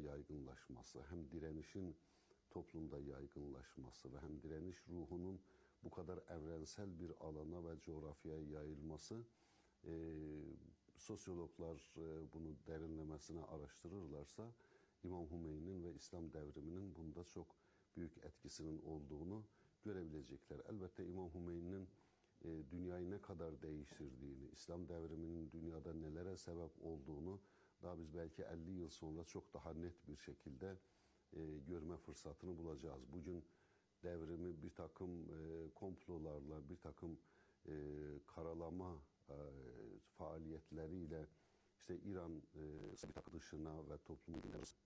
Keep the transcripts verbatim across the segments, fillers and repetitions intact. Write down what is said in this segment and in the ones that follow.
yaygınlaşması, hem direnişin toplumda yaygınlaşması ve hem direniş ruhunun bu kadar evrensel bir alana ve coğrafyaya yayılması, e, sosyologlar e, bunu derinlemesine araştırırlarsa İmam Hümeyni'nin ve İslam devriminin bunda çok büyük etkisinin olduğunu görebilecekler. Elbette İmam Hümeyni'nin e, dünyayı ne kadar değiştirdiğini, İslam devriminin dünyada nelere sebep olduğunu daha biz belki elli yıl sonra çok daha net bir şekilde e, görme fırsatını bulacağız. Bugün devrimi bir takım e, komplolarla, bir takım e, karalama e, faaliyetleriyle işte İran e, dışına ve toplumun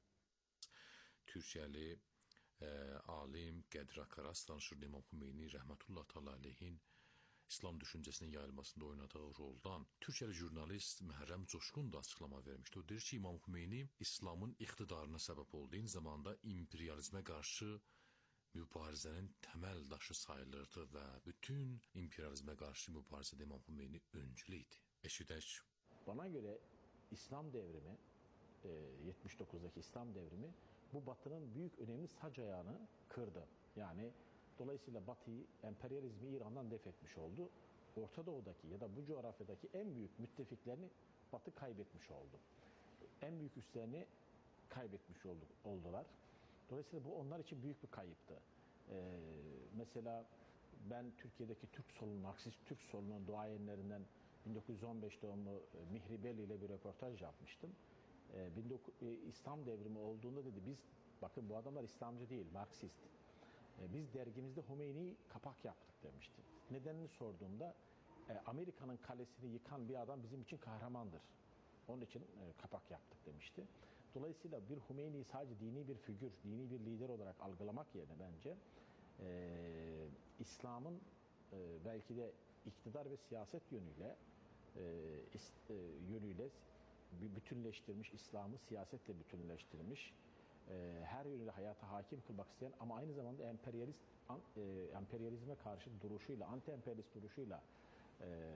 Türkçeli e, alim Qədir Akaras danışır İmam Hümeyni rəhmətullah təala aleyhin İslam düşüncesinin yayılmasında oynadığı roldan. Türkçeli jurnalist Məhərrəm Coşqun da açıklama vermişti. O deyir ki, İmam Hümeyni İslamın iktidarına sebep olduğu, aynı zamanda imperializme karşı mübarizənin temel daşı sayılırdı ve bütün imperializme karşı mübarizədə İmam Hümeyni öncülü idi. Eşidək. Bana göre İslam devrimi, yetmiş dokuzdaki İslam devrimi bu Batı'nın büyük önemli sac ayağını kırdı. Yani dolayısıyla Batı'yı, emperyalizmi İran'dan def etmiş oldu. Orta Doğu'daki ya da bu coğrafyadaki en büyük müttefiklerini Batı kaybetmiş oldu. En büyük üslerini kaybetmiş olduk, oldular. Dolayısıyla bu onlar için büyük bir kayıptı. Ee, mesela ben Türkiye'deki Türk solunun, Marksist Türk solunun duayenlerinden bin dokuz yüz on beş doğumlu Mihri Belli ile bir röportaj yapmıştım. Ee, bin dokuz, e, İslam devrimi olduğunda dedi biz, bakın bu adamlar İslamcı değil, Marksist. Ee, biz dergimizde Hümeyni'yi kapak yaptık demişti. Nedenini sorduğumda e, Amerika'nın kalesini yıkan bir adam bizim için kahramandır. Onun için e, kapak yaptık demişti. Dolayısıyla bir Hümeyni'yi sadece dini bir figür, dini bir lider olarak algılamak yerine bence e, İslam'ın e, belki de iktidar ve siyaset yönüyle e, is, e, yönüyle bütünleştirmiş, İslam'ı siyasetle bütünleştirmiş, e, her yönüyle hayata hakim kılmak isteyen ama aynı zamanda emperyalist an, e, emperyalizme karşı duruşuyla, anti-emperyalist duruşuyla e,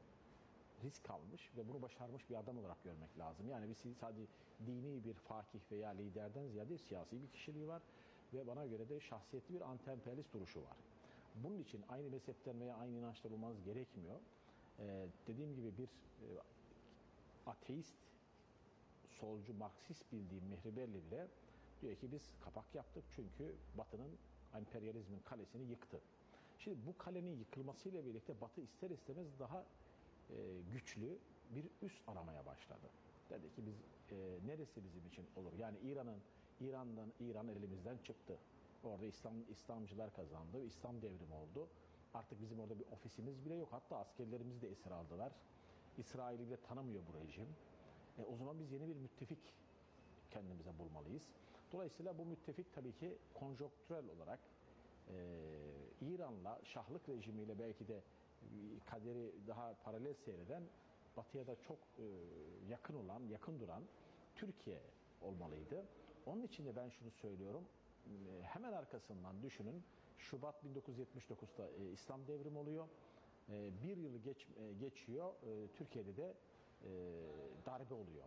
risk almış ve bunu başarmış bir adam olarak görmek lazım. Yani biz sadece dini bir fakih veya liderden ziyade siyasi bir kişiliği var ve bana göre de şahsiyetli bir anti-emperyalist duruşu var. Bunun için aynı mezhepten veya aynı inançtan olmanız gerekmiyor. Ee, dediğim gibi bir e, ateist, solcu, Marksist bildiğim Mihri Belli bile diyor ki biz kapak yaptık çünkü Batı'nın emperyalizmin kalesini yıktı. Şimdi bu kalenin yıkılmasıyla birlikte Batı ister istemez daha e, güçlü bir üs aramaya başladı. Dedi ki biz e, neresi bizim için olur? Yani İran'ın İran'dan İran elimizden çıktı. Orada İslam İslamcılar kazandı. İslam devrimi oldu. Artık bizim orada bir ofisimiz bile yok. Hatta askerlerimizi de esir aldılar. İsrail'i bile tanımıyor bu rejim. E, o zaman biz yeni bir müttefik kendimize bulmalıyız. Dolayısıyla bu müttefik tabii ki konjonktürel olarak e, İran'la, Şahlık rejimiyle belki de kaderi daha paralel seyreden, Batı'ya da çok e, yakın olan, yakın duran Türkiye olmalıydı. Onun için de ben şunu söylüyorum. E, hemen arkasından düşünün. Şubat bin dokuz yüz yetmiş dokuzda e, İslam devrimi oluyor. E, bir yıl geç, e, geçiyor. E, Türkiye'de de e, darbe oluyor.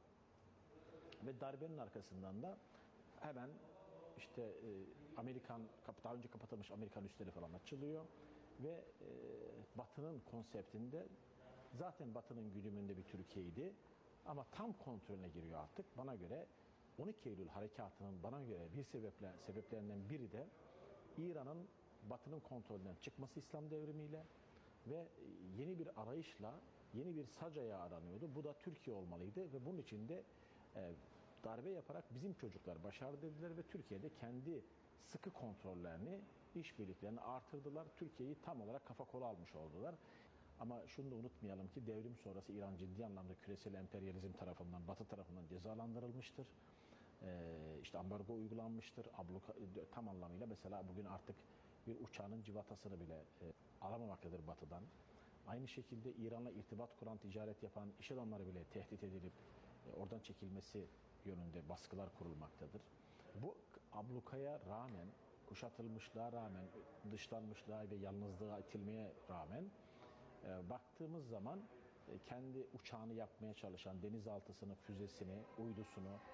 Ve darbenin arkasından da hemen işte e, Amerikan, daha önce kapatılmış Amerikan üsleri falan açılıyor. Ve e, Batı'nın konseptinde zaten Batı'nın güdümünde bir Türkiye'ydi. Ama tam kontrolüne giriyor artık. Bana göre on iki Eylül harekatının bana göre bir sebeple, sebeplerinden biri de İran'ın Batı'nın kontrolünden çıkması İslam devrimiyle ve yeni bir arayışla yeni bir sac ayağı aranıyordu. Bu da Türkiye olmalıydı ve bunun için de e, darbe yaparak bizim çocuklar başardı dediler ve Türkiye'de kendi sıkı kontrollerini, işbirliklerini artırdılar. Türkiye'yi tam olarak kafa kola almış oldular. Ama şunu da unutmayalım ki devrim sonrası İran ciddi anlamda küresel emperyalizm tarafından, Batı tarafından cezalandırılmıştır. Ee, işte ambargo uygulanmıştır. Abluka, tam anlamıyla mesela bugün artık bir uçağının civatasını bile e, alamamaktadır Batı'dan. Aynı şekilde İran'la irtibat kuran, ticaret yapan iş adamları bile tehdit edilip e, oradan çekilmesi yönünde baskılar kurulmaktadır. Bu ablukaya rağmen, kuşatılmışlığa rağmen, dışlanmışlığa ve yalnızlığa itilmeye rağmen e, baktığımız zaman e, kendi uçağını yapmaya çalışan, denizaltısını, füzesini, uydusunu,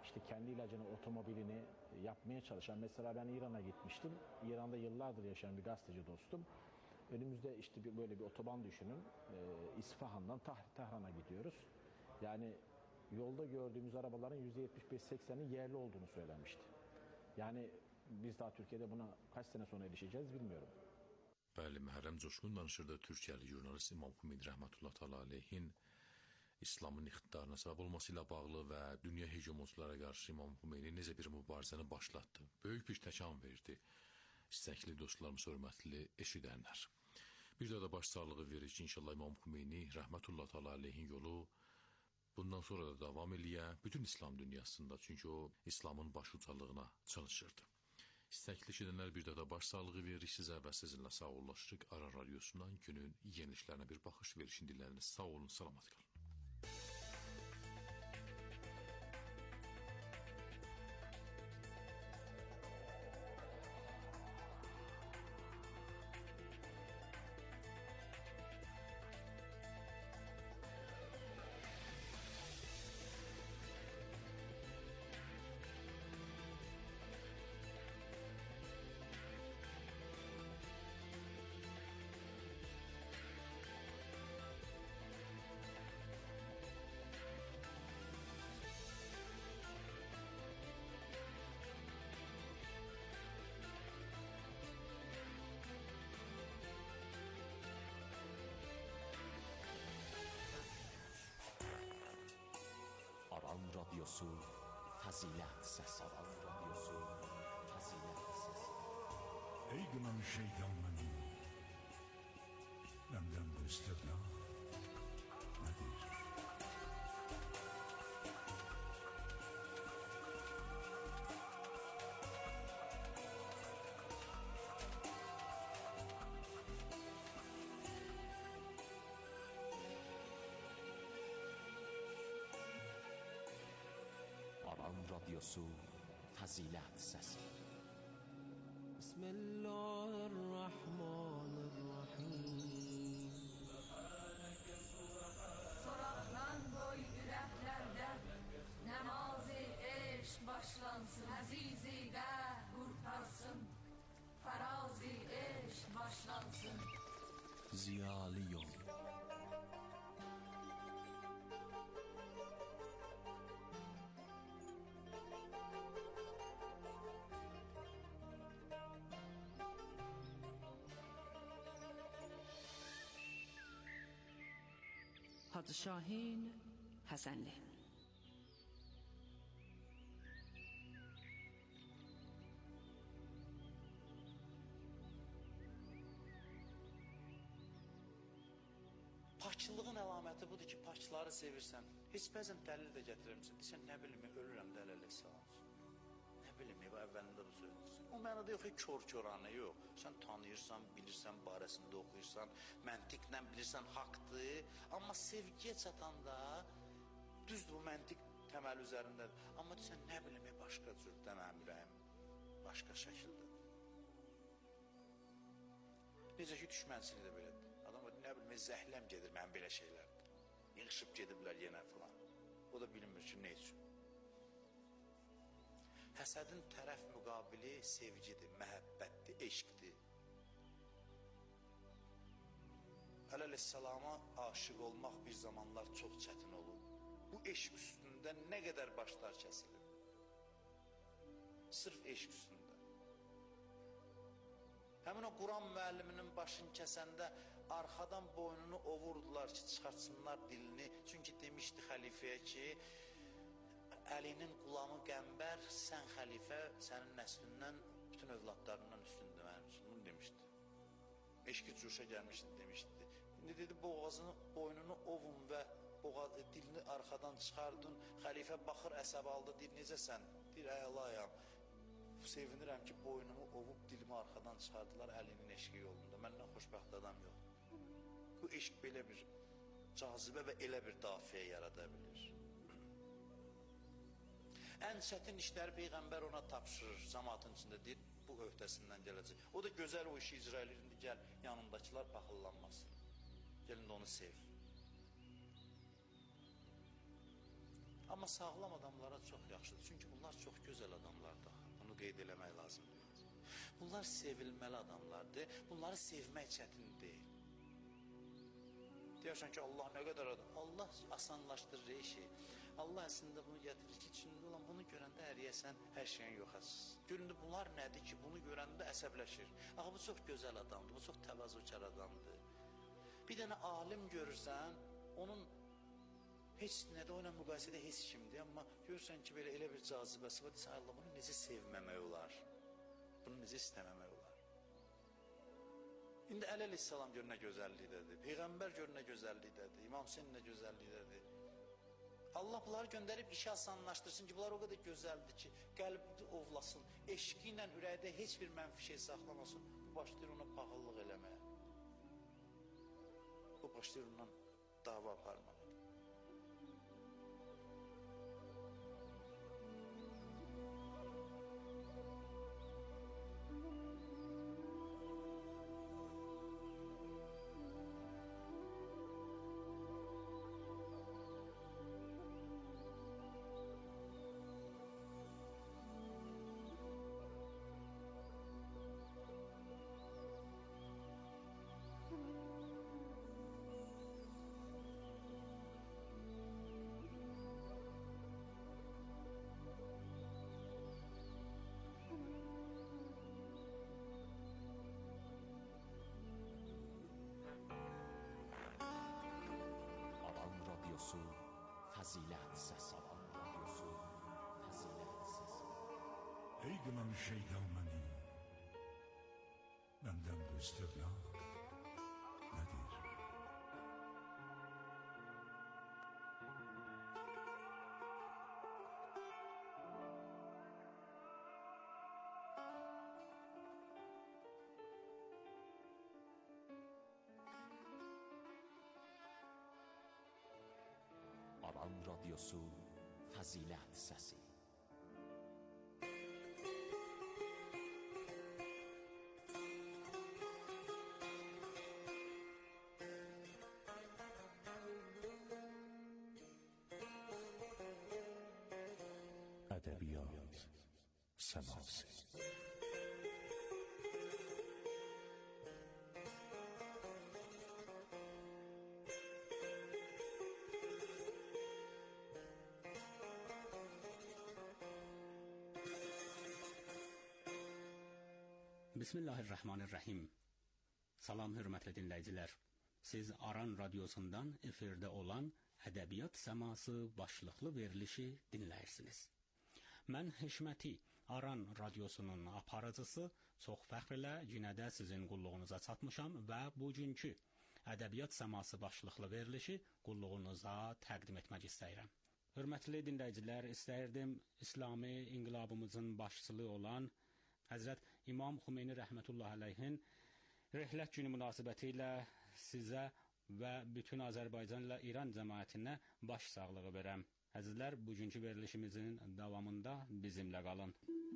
işte kendi ilacını, otomobilini yapmaya çalışan, mesela ben İran'a gitmiştim. İran'da yıllardır yaşayan bir gazeteci dostum. Önümüzde işte bir, böyle bir otoban düşünün. E, İsfahan'dan Tah- Tahran'a gidiyoruz. Yani yolda gördüğümüz arabaların yüzde yetmiş beş sekseninin yerli olduğunu söylemişti. Yani biz daha Türkiye'de buna kaç sene sonra erişeceğiz bilmiyorum. Bəli, Məhərrəm Coşqun danışırdı Türkiyəli jurnalist İmam Xümeyni rəhmətullah təala aleyhin İslamın iqtidarına səbəb olması ilə bağlı və dünya hegemonçulara qarşı İmam Xümeyni necə bir mübarizəni başlatdı. Böyük bir təkan verdi. İstəkli dostlarımız, hörmətli eşidənlər. Bir də də başsağlığı verir ki, inşallah İmam Xümeyni rəhmətullah təala aleyhin yolu bundan sonra da davam eləyə bütün İslam dünyasında, çünki o İslamın başucalığına çalışırdı. İstəkli eşidənlər, bir də də başsağlığı veririk sizə və sizinlə sağollaşırıq. Aran Radyosundan günün yenilişlərinə bir baxış verişin dilləriniz. Sağ olun, salamat qalın. Aran Radyosu Fazilet Sesi. Aran Radyosu Fazilet Sesi. Ey gılan şeytanın benden bu istirna nedir? Aran Radyosu Fazilet Sesi. Bismillahirrahmanirrahim. Soraklan koy yüreklerde, namazı eşk başlansın. Azizi de kurtarsın, farazi eşk başlansın. Ziyalı yol. Hacı Şahin Həsənli. Paklığın əlaməti budur ki, pakları sevirsən. Heç bəzən dəlil də gətirirsən. Desən, nə bilim, ölürəm dəlil sağolsun. Nə bilim, bu əvvəlində bu söyləyirsən. O mənada yox, kör-köranə yox. Sən tanıyırsan, bilirsən, barəsində oxuyursan, məntiqlə bilirsən, haqdır. Amma sevgiyə çatanda, düzdür, bu məntiq təməl üzərindədir. Amma desən, nə bilim, başqa cürdə mənim ürəyim, başqa şəkildə. Necə ki, düşmənçilik də belədir. Adam nə bilim, zəhləm gedir mənim belə şeylərdir. Yığışıb gediblər yenə filan. O da bilinmir ki, nə üçün. Həsədin tərəf müqabili sevgidir, məhəbbətdir, eşqdir. Əleyhissalama aşiq olmaq bir zamanlar çox çətin olur. Bu eşq üstündə nə qədər başlar kəsilir? Sırf eşq üstündə. Həmin o Quran müəlliminin başını kəsəndə arxadan boynunu ovurdular ki, çıxartsınlar dilini. Çünki demişdi xəlifəyə ki, Əlinin qulamı qəmbər, sən xəlifə, sənin nəslindən, bütün övladlarından üstündür mənim üçün. Bunu demişdi. Eşqi cuşa gəlmişdi, demişdi. İndi dedi, boğazını, boynunu ovun və boğazı, dilini arxadan çıxardın. Xəlifə baxır, əsəb aldı, deyir, necəsən? Deyir, əlayam. Sevinirəm ki, boynumu ovub, dilimi arxadan çıxardılar Əlinin eşqi yolunda. Məndən xoşbəxt adam yox. Bu eşq belə bir cazibə və elə bir dafiyə yarada bilir. Ən çətin işləri Peyğəmbər ona tapşırır, cəmaatın içində deyir, bu öhdəsindən gələcək. O da gözəl o işi icra edir, indi gəl, yanındakılar paxıllanmasın. Gəlin də onu sev. Amma sağlam adamlara çox yaxşıdır. Çünki bunlar çox gözəl adamlardır. Bunu qeyd eləmək lazımdır. Bunlar sevilməli adamlardır. Bunları sevmək çətin deyil. Deyərsən ki, Allah nə qədər adam. Allah asanlaşdırır işi. Allah əslində bunu gətirir ki, çünki olan bunu görəndə əriyəsən, hər şeyin yoxasız. Göründü, bunlar nədir ki, bunu görəndə əsəbləşir. Axı, bu çox gözəl adamdır, bu çox təvazökar adamdır. Bir dənə alim görürsən, onun heç nədə o ilə müqayisədə heç kimdir, amma görürsən ki, belə elə bir cazibəsi var, deyirsən, Allah, bunu necə sevməmək olar, bunu necə istəməmək olar. İndi Əli əleyhissalam gör nə gözəllikdədir, Peyğəmbər gör nə gözəllikdədir, İmam Hüseyin nə gözəllikdədir. Allah bunları göndərib işi asanlaşdırsın ki, bunlar o qədər gözəldir ki, qəlbini ovlasın, eşqi ilə ürəkdə heç bir mənfi şey saxlamasın, bu başlayır ona paxıllıq eləməyə. Bu başlayır ondan dava aparmağa. Fəzilət səsi. Fəzilət səsi. Ey qınan şeytan məni, məndən bu istirnaq nədir? Aran Radyosu Fəzilət səsi. Ədəbiyyat səması. Bismillahirrahmanirrahim. Salam hörmətli dinləyicilər. Siz Aran radiosundan efirdə olan Ədəbiyyat Səması başlıqlı verilişi dinləyirsiniz. Mən Hişməti, Aran radiosunun aparıcısı, çox fəxrlə cinədə sizin qulluğunuza çatmışam və bugünkü Ədəbiyyat Səması başlıqlı verilişi qulluğunuza təqdim etmək istəyirəm. Hörmətli dinləyicilər, istəyirdim İslami inqilabımızın başçılığı olan Həzrət İmam Xümeyni rəhmətullah əleyhin Rihlət günü münasibəti ilə sizə və bütün Azərbaycan ilə İran cəmaətinə baş sağlığı verəm. Əzizlər, bugünkü verilişimizin davamında bizimlə qalın.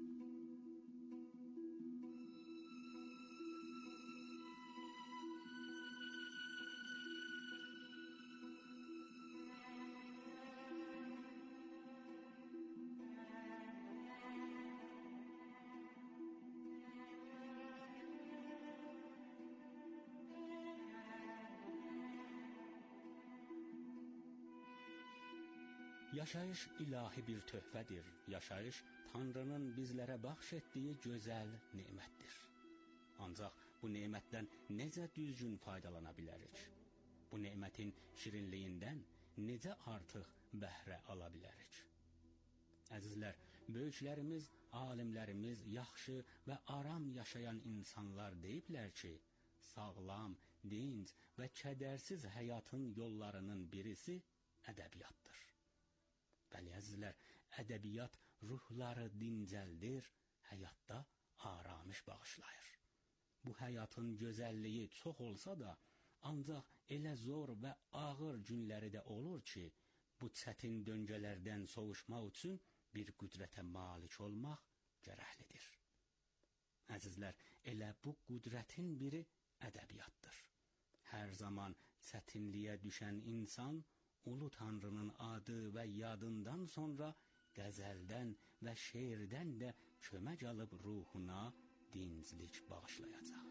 Yaşayış ilahi bir töhfədir. Yaşayış Tanrının bizlərə bəxş etdiyi gözəl nemətdir. Ancaq bu nemətdən necə düzgün faydalana bilərik? Bu nemətin şirinliyindən necə artıq bəhrə ala bilərik? Əzizlər, böyüklərimiz, alimlərimiz yaxşı və aram yaşayan insanlar deyiblər ki, sağlam, dinc və kədərsiz həyatın yollarının birisi ədəbiyyatdır. Bəli, əzizlər, ədəbiyyat ruhları dincəldir, həyatda aramış bağışlayır. Bu həyatın gözəlliyi çox olsa da, ancaq elə zor və ağır günləri də olur ki, bu çətin döngələrdən soğuşmaq üçün bir qüdrətə malik olmaq gərəklidir. Əzizlər, elə bu qüdrətin biri ədəbiyyatdır. Hər zaman çətinliyə düşən insan Ulu Tanrının adı ve yadından sonra qəzəldən və şeirdən də kömək alıb ruhuna dinclik bağışlayacaq.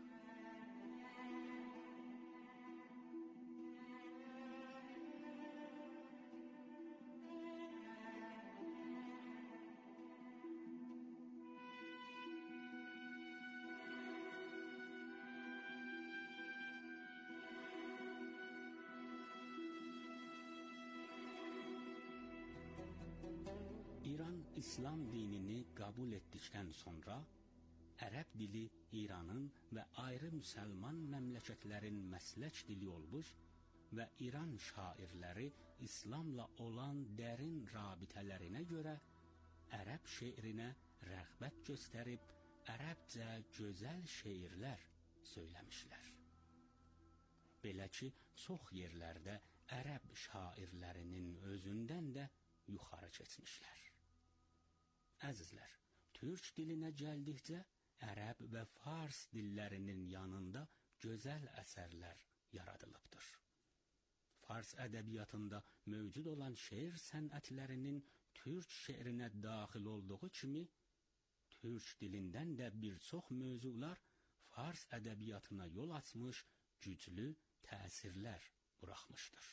İran İslam dinini qəbul etdikdən sonra ərəb dili İranın və ayrı müsəlman məmləkətlərin məslək dili olmuş və İran şairləri İslamla olan dərin rabitələrinə görə ərəb şeirinə rəğbət göstərib ərəbcə gözəl şeirlər söyləmişlər. Belə ki, çox yerlərdə ərəb şairlərinin özündən də yuxarı keçmişlər. Əzizlər, türk dilinə gəldikcə ərəb və fars dillərinin yanında gözəl əsərlər yaradılıbdır. Fars ədəbiyyatında mövcud olan şeir sənətlərinin türk şeirinə daxil olduğu kimi, türk dilindən də bir çox mövzular fars ədəbiyyatına yol açmış, güclü təsirlər buraxmışdır.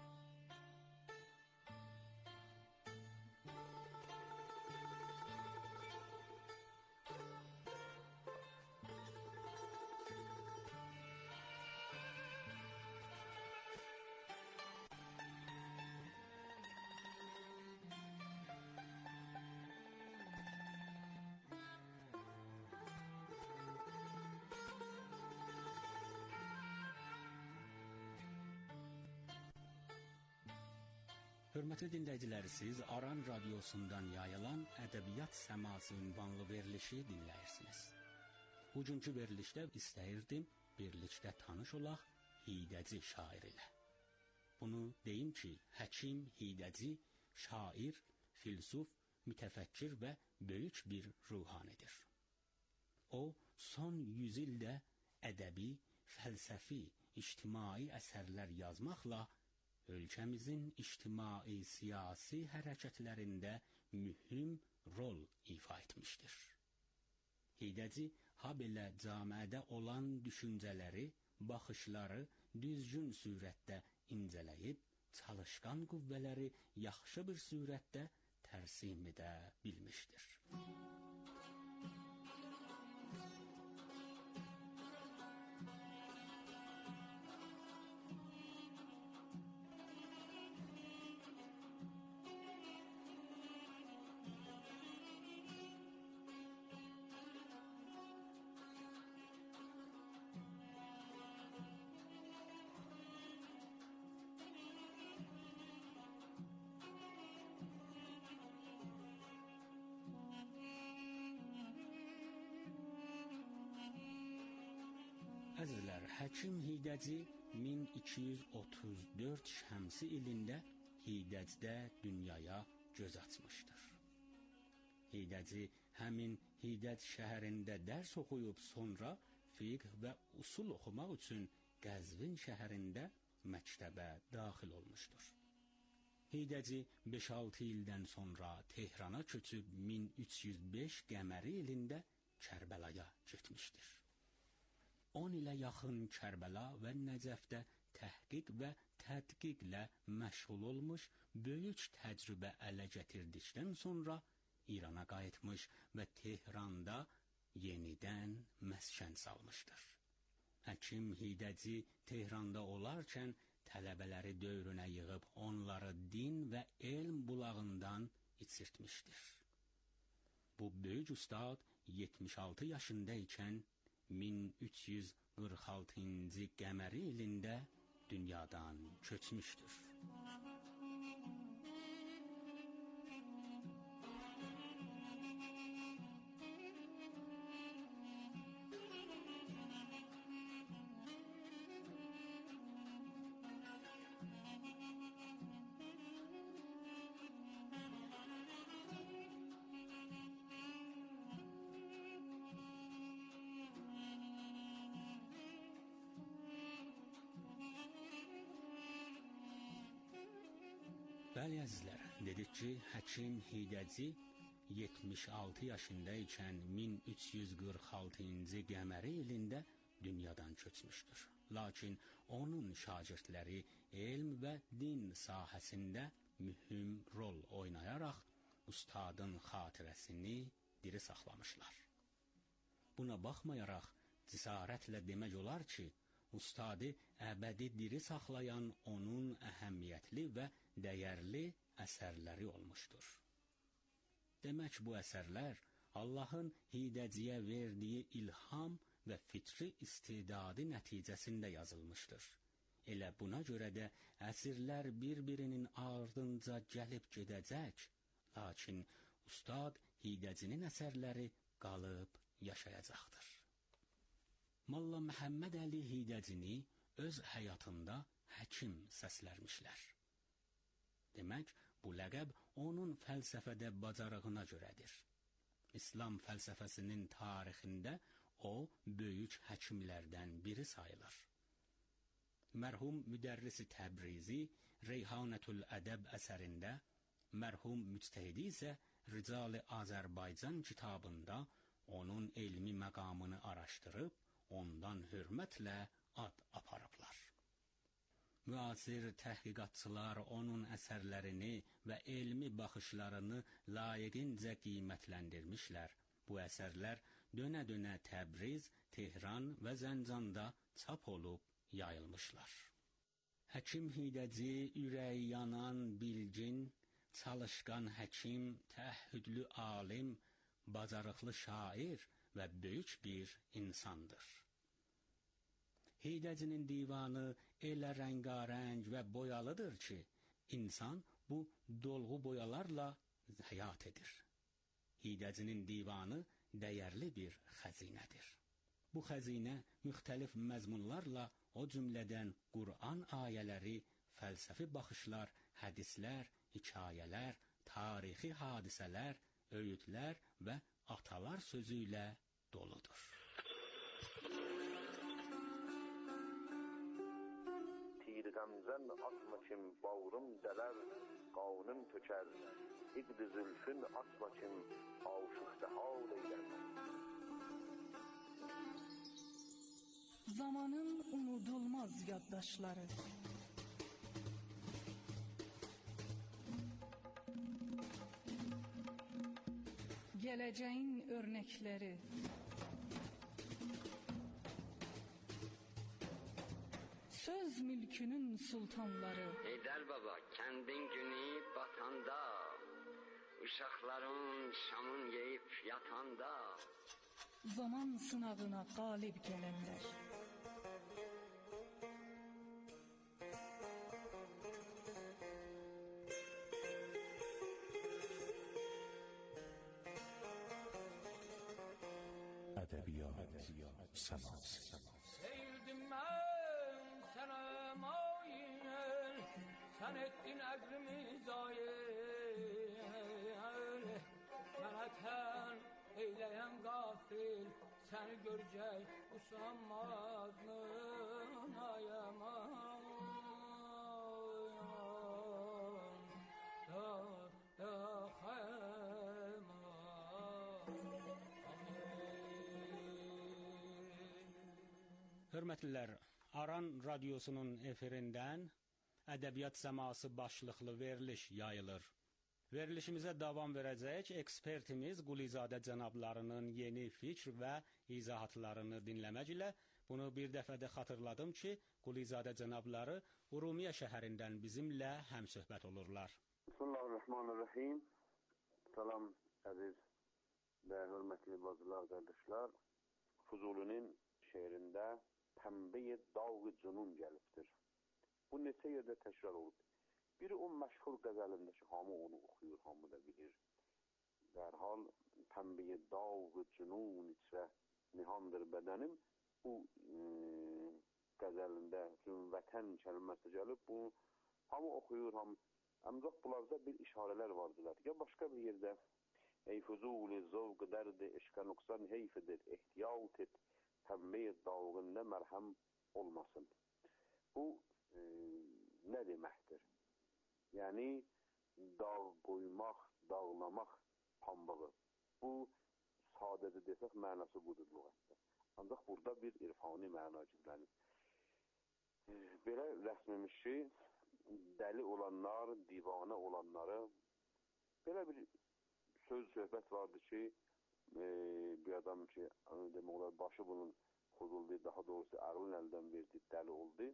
Hörmətli dinləyicilər, siz Aran radiosundan yayılan Ədəbiyyat Səması ünvanlı verilişi dinləyirsiniz. Bugünkü verilişdə istəyirdim birlikdə tanış olaq Hidəci şair ilə. Bunu deyim ki, Həkim Hidəci şair, filsuf, mütəfəkkir və böyük bir ruhanidir. O, son yüz ildə ədəbi, fəlsəfi, ictimai əsərlər yazmaqla ölkəmizin ictimai siyasi hərəkətlərində mühüm rol ifa etmişdir. Hidəci habelə camiədə olan düşüncələri, baxışları düzgün surətdə incələyib, çalışqan qüvvələri yaxşı bir surətdə tərsim edə bilmişdir. Əzizlər, Həkim Hidəci min iki yüz otuz dörd şəmsi ilində Hidəcdə dünyaya göz açmışdır. Hidəci həmin Hidəc şəhərində dərs oxuyub sonra fiqh və usul oxumaq üçün Qəzvin şəhərində məktəbə daxil olmuşdur. Hidəci beş altı ildən sonra Tehrana köçüb min üç yüz beş qəməri ilində Kərbəlaya getmişdir. on ilə yaxın Kərbəla və Nəcəfdə təhqiq və tədqiqlə məşğul olmuş, böyük təcrübə ələ gətirdikdən sonra İrana qayıtmış və Tehranda yenidən məskən salmışdır. Həkim Hidəci Tehranda olarkən tələbələri dövrünə yığıb onları din və elm bulağından içirtmişdir. Bu böyük ustad yetmiş altı yaşındaykən min üç yüz qırx altıncı qəməri ilində dünyadan köçmüşdür. Bəli əzizlər, dedik ki, Həkim Hidəci yetmiş altı yaşındaykən min üç yüz qırx altıncı qəməri ilində dünyadan köçmüşdür. Lakin onun şagirdləri elm və din sahəsində mühüm rol oynayaraq ustadın xatirəsini diri saxlamışlar. Buna baxmayaraq, cəsarətlə demək olar ki, ustadı əbədi diri saxlayan onun əhəmiyyətli və dəyərli əsərləri olmuşdur. Demək, bu əsərlər Allahın Hidəciyə verdiyi ilham və fitri istidadı nəticəsində yazılmışdır. Elə buna görə də əsirlər bir-birinin ardınca gəlib gedəcək, lakin ustad Hidəcinin əsərləri qalıb yaşayacaqdır. Molla Məhəmməd Əli Hidəcini öz həyatında həkim səslərmişlər. Demək, bu ləqəb onun fəlsəfədə bacarığına görədir. İslam fəlsəfəsinin tarixində o, böyük həkimlərdən biri sayılır. Mərhum Müdərrisi Təbrizi Reyhanətül Ədəb əsərində, mərhum Müctəhidi isə Rical-i Azərbaycan kitabında onun elmi məqamını araşdırıb, ondan hörmətlə ad aparıblar. Müasir təhqiqatçılar onun əsərlərini və elmi baxışlarını layiqincə qiymətləndirmişlər. Bu əsərlər dönə-dönə Təbriz, Tehran və Zəncanda çap olub yayılmışlar. Həkim Hidəci ürəyi yanan bilgin, çalışqan həkim, təhhüdlü alim, bacarıqlı şair və böyük bir insandır. Hidəcinin divanı elə rəngarəng və boyalıdır ki, insan bu dolğu boyalarla həyat edir. Hidəcinin divanı dəyərli bir xəzinədir. Bu xəzinə müxtəlif məzmunlarla, o cümlədən Qur'an ayələri, fəlsəfi baxışlar, hədislər, hekayələr, tarixi hadisələr, öyrüdlər və atalar sözü ilə doludur. Gamzən atma kim bağrım dələr, qavnım tökər, İqd-i zülfün atma kim aşıqda hal eylər. Zamanın unudulmaz yaddaşları, gələcəyin örnəkləri, söz mülkünün sultanları. Heydər baba, kəndin günü batanda, uşaqların şamın yeyib yatanda, zaman sınavına qalib gələnlər. Ədəbiyyat səması. Seyirdim mən sənə mail, sən etdin əqrimi zayil, mənə tən eyləyən qafil, səni görəcək usanmaz mı ayaman, da, da xəyman. Hörmətlilər, Aran radiosunun efirindən Ədəbiyyat Səması başlıqlı veriliş yayılır. Verilişimizə davam verəcək ekspertimiz Qulizadə cənablarının yeni fikr və izahatlarını dinləmək ilə bunu bir dəfə də xatırladım ki, Qulizadə cənabları Urumiyyə şəhərindən bizimlə həmsöhbət olurlar. Bismillahirrahmanirrahim. Salam əziz və hörmətli bacılar, qardaşlar. Fuzulinin şeirində Pəmbəyə dağ-ı cünun gəlibdir. Bu neçə yerdə təkrar olub. Biri o məşhur qəzəlində ki, hamı onu oxuyur, hamı da bilir. Dərhal Pəmbəyə dağ-ı cünun içrə nihandır bədənim. Bu e, qəzəlində vətən kəlməsi gəlib. Bunu hamı oxuyur, hamı. Ancaq bunlarda bir işarələr vardılar. Ya başqa bir yerdə ey fuzul-i zövq dərd-i eşqə nüqsan heyfidir, ehtiyat et, Pəmbəyə dağında mərhəm olmasın. Bu e, nə deməkdir? Yəni, dağ qoymaq, dağlamaq pambığı. Bu sadəcə desək mənası budur lüğətdə. Ancaq burada bir irfani məna gizlənir. Belə rəsmimiz ki, dəli olanlar, divanə olanları, belə bir söz söhbət vardı ki, e, bir adam ki, demək olar, başı bunun xuduldu, daha doğrusu ağlın əldən verdi, dəli oldu.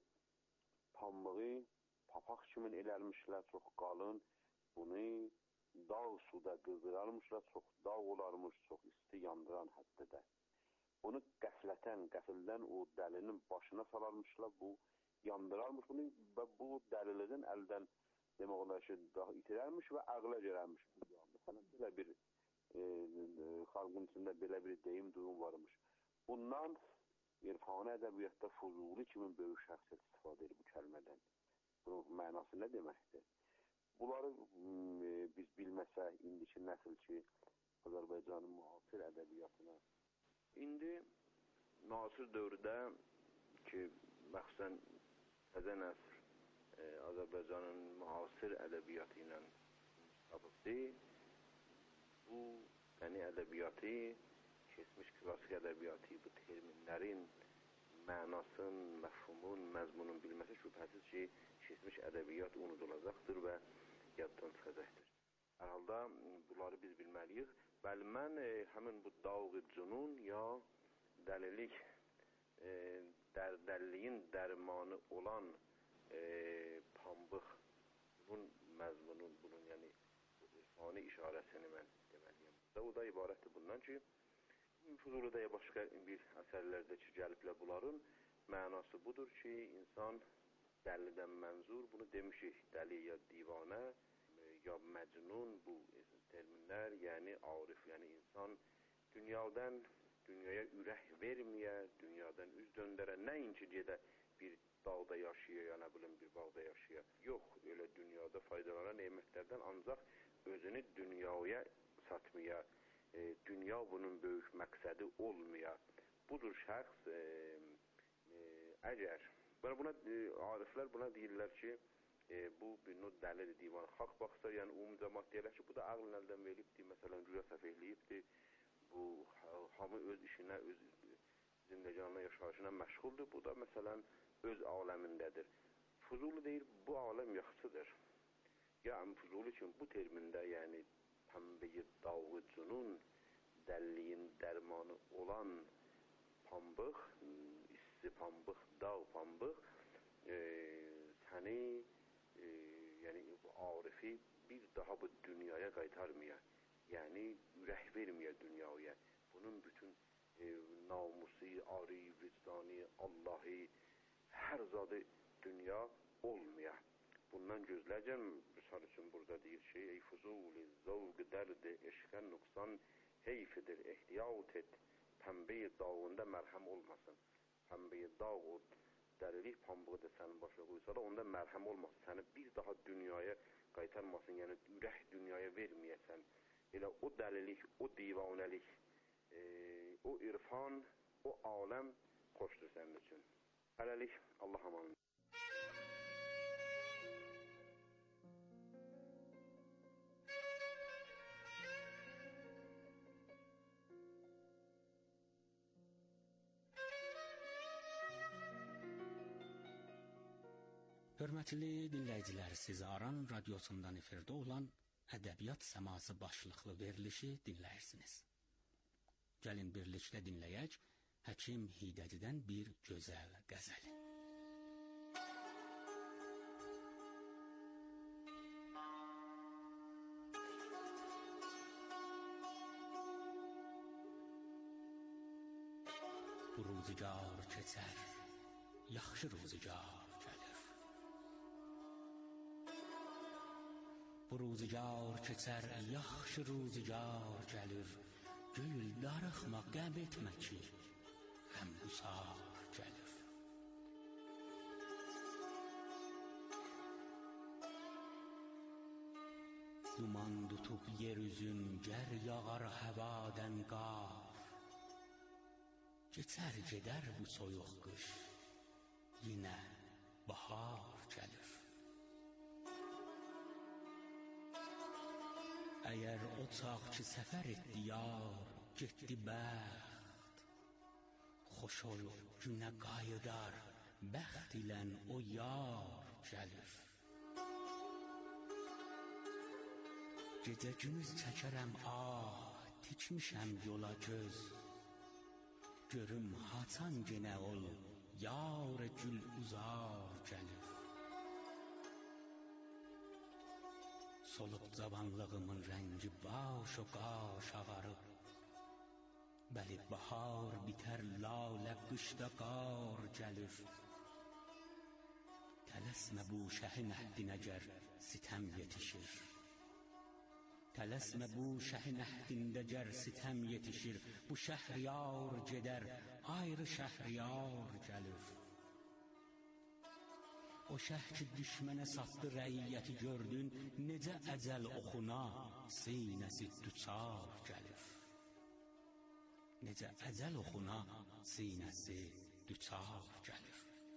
Pambığı papaq kimin eləlmişlər, çox qalın, bunu dağ suda qızdırarmışlar, çox dağ olarmış, çox isti yandıran həddədə. Onu qəflətən, qəfildən o dəlinin başına salarmışlar, bu yandırarmış bunu və bu dəliliğin əldən demək olar ki, daha itirərmiş və ağla görərmiş. Məsələn, belə bir e, e, xalqın içində belə bir deyim durum varmış. Bundan irfani ədəbiyyatda Fuzuli kimi böyük şəxsiyyət istifadə edir bu kəlmədən. Bunun mənası nə deməkdir? Bunları e, biz bilməsək, indiki nəsil ki, Azərbaycanın müasir ədəbiyyatına. İndi müasir dövrdə ki, məxsən təzə nəsil e, Azərbaycanın müasir ədəbiyyatı ilə müstəbıqdır. Bu, yəni ədəbiyyatı, keçmiş klasik ədəbiyyatı, bu terminlərin mənasın, məfhumun, məzmunun bilməsi şübhəsiz ki, keçmiş ədəbiyyat unudulacaqdır və yaddan çıxacaqdır. Hər halda bunları biz bilməliyik. Bəli, mən e, həmin bu dağ-ı cünun ya dəlilik, e, dər, dəliliyin dərmanı olan e, pambıq, bunun məzmunun, bunun yəni irfani işarəsini mən deməliyim. O da ibarətdir bundan ki, Fuzulidə ya başqa bir əsərlərdə ki, gəliblə bunların mənası budur ki, insan dəlidən mənzur, bunu demişik, dəli ya divanə, ya məcnun, bu terminlər, yəni arif, yəni insan dünyadan, dünyaya ürək verməyə, dünyadan üz döndərə, nəinki gedə bir dağda yaşaya, ya nə bilim bir bağda yaşaya. Yox, elə dünyada faydalanan nemətlərdən ancaq özünü dünyaya satmaya, e, dünya bunun böyük məqsədi olmaya. Budur şəxs, e, e, əgər, buna, e, ariflər buna deyirlər ki, e, bu bir növ dəlidir, divan xalq baxsa, yəni umum cəmat deyirlər ki, bu da ağlın əldən veribdir, məsələn, rüya səfehliyibdir, bu hamı öz işinə, öz zindəcanına, yaşayışına məşğuldur, bu da məsələn öz aləmindədir. Fuzuli deyir, bu aləm yaxşıdır. Yəni Fuzuli üçün bu termində, yəni pəmbəyi dağı cünun, dəlliyin dərmanı olan pambıq, isti pambıq, dağ pambıq, e, səni, e, yəni bu arifi bir daha bu dünyaya qaytarmaya, yəni ürək verməyə dünyaya. Bunun bütün e, namusi, ari, vicdani, Allahı, hər zadı dünya olmaya. Bundan gözləyəcəm, misal üçün burada deyir ki, ey Fuzuli, zavq dərdi, eşqən nüqsan heyfidir, ehtiyat et, pəmbəyi dağında mərhəm olmasın. Pəmbəyi dağ o dəlilik pambığı da sənin başına qoysa da onda mərhəm olmasın. Səni bir daha dünyaya qaytarmasın, yəni ürək dünyaya verməyəsən. Elə o dəlilik, o divanəlik, e, o irfan, o aləm xoşdur sənin üçün. Hələlik, Allah amanın. Hörmətli dinləyicilər, siz Aran radiosundan efirdə olan Ədəbiyyat Səması başlıqlı verilişi dinləyirsiniz. Gəlin birlikdə dinləyək Həkim Hidəcidən bir gözəl qəzəl. Bu ruzigar keçər, yaxşı ruzigar gəlir. Bu ruzigar keçər, yaxşı ruzigar gəlir. Göyül darıxma, qəb etmə ki, qəmqusar gəlir. Duman tutub yer üzün, gər yağar həvadən qar. Keçər gedər bu soyuq qış, yenə bahar gəlir. Əgər o çağ ki səfər etdi yar, getdi bəxt. Xoş ol günə qayıdar, bəxt ilən o yar gəlir. Gecə gündüz çəkərəm ah, tikmişəm yola göz. Görüm haçan genə ol, yar gül uzar gəlir. Solub cavanlığımın rəngi baş o qaş ağarıb. Bəli bahar bitər lalə qışda qar gəlir. Tələsmə bu şəhin əhdinə gər sitəm yetişir. Tələsmə bu şəhin əhdində gər sitəm yetişir. Bu şəhriyar gedər, ayrı şəhriyar gəlir. O şəh ki düşmənə satdı rəiyyəti gördün, necə əcəl oxuna sinəsi düçar gəlir. Necə əcəl oxuna sinəsi düçar gəlir.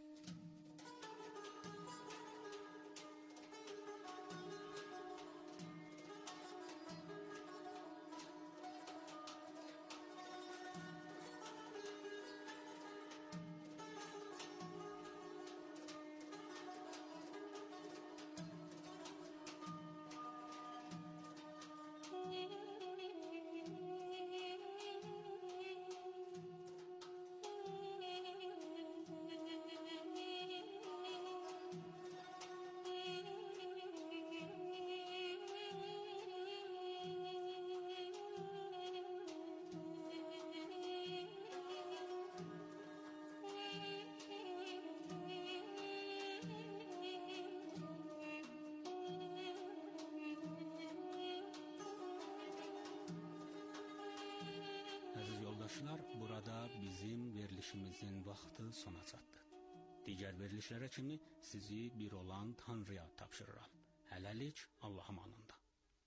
Burada bizim verilişimizin vaxtı sona çatdı. Digər verilişlərə kimi sizi bir olan Tanrıya tapşırıram. Hələlik Allah amanında.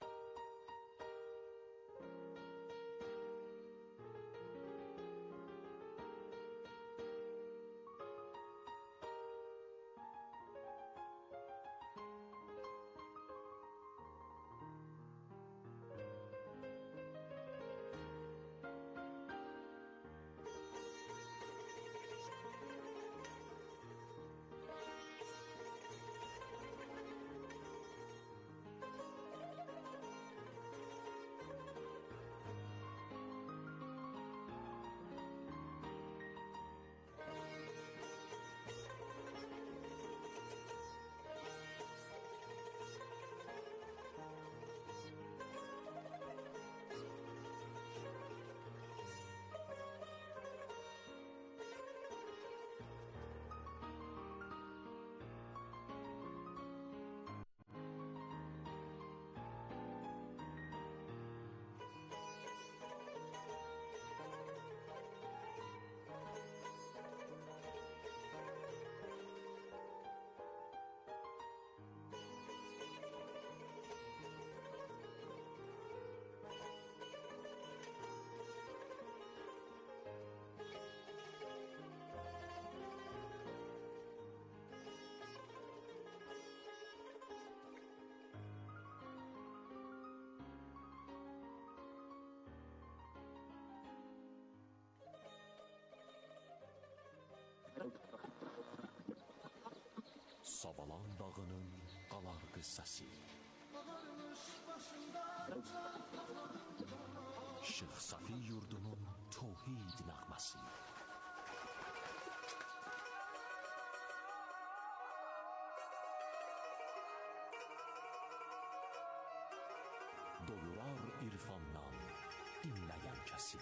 Savalan dağının qalardı səsi. Şeyx Safi yurdunun tövhid nəğməsi. Doyurar irfandan dinləyən kəsi.